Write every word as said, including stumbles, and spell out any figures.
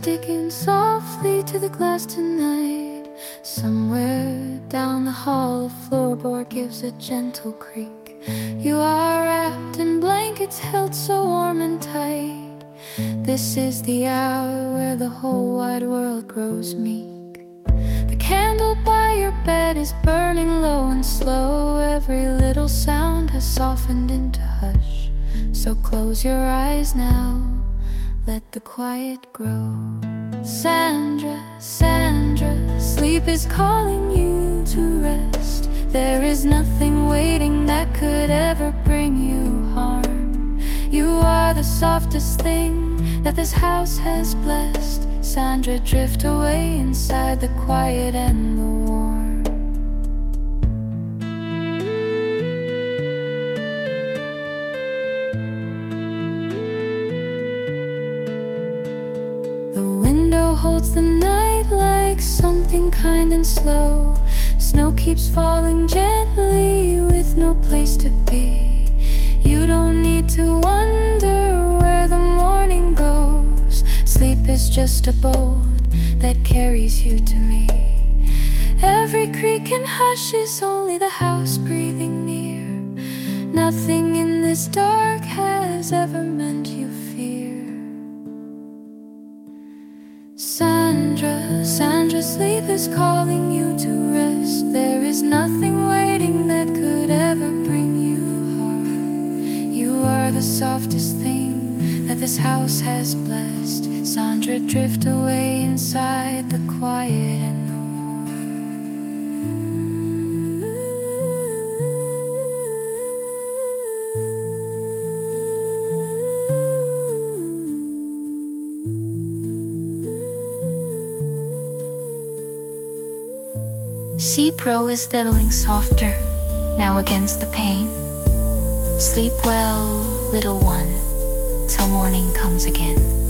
sticking softly to the glass tonight. Somewhere down the hall, a floorboard gives a gentle creak. You are wrapped in blankets held so warm and tight. This is the hour where the whole wide world grows meek. The candle by your bed is burning low and slow. Every little sound has softened into hush. So close your eyes now, let the quiet grow. Sandra, Sandra, sleep is calling you to rest. There is nothing waiting that could ever bring you harm. You are the softest thing that this house has blessed. Sandra, drift away inside the quiet and the warm. Holds the night like something kind and slow. Snow keeps falling gently with no place to be. You don't need to wonder where the morning goes. Sleep is just a boat that carries you to me. Every creak and hush is only the house breathing near. Nothing in this dark has ever meant you fear. Sandra, Sandra, sleep is calling you to rest. There is nothing waiting that could ever bring you harm. You are the softest thing that this house has blessed. Sandra, drift away inside the quiet and the warm. C-Pro is settling softer, now against the pain. Sleep well, little one, till morning comes again.